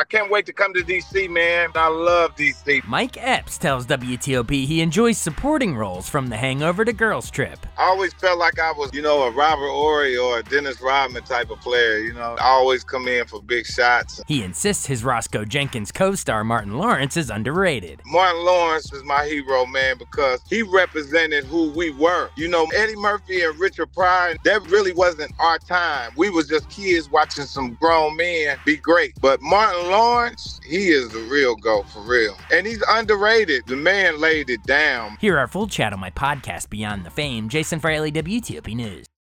can't wait to come to D.C., man. I love D.C. Mike Epps tells WTOP he enjoys supporting roles from The Hangover to Girls Trip. I always felt like I was, a Robert Horry or a Dennis Rodman type of player, I always come in for big shots. He insists his Roscoe Jenkins co-star Martin Lawrence is underrated. Martin Lawrence is my hero, man, because he represented who we were. Eddie Murphy and Richard Pryor, that really wasn't our time. We was just kids watching some grown men be great. But Martin Lawrence, he is the real GOAT, for real. And he's underrated. The man laid it down. Hear our full chat on my podcast, Beyond the Fame. Jason Fraley, WTOP News.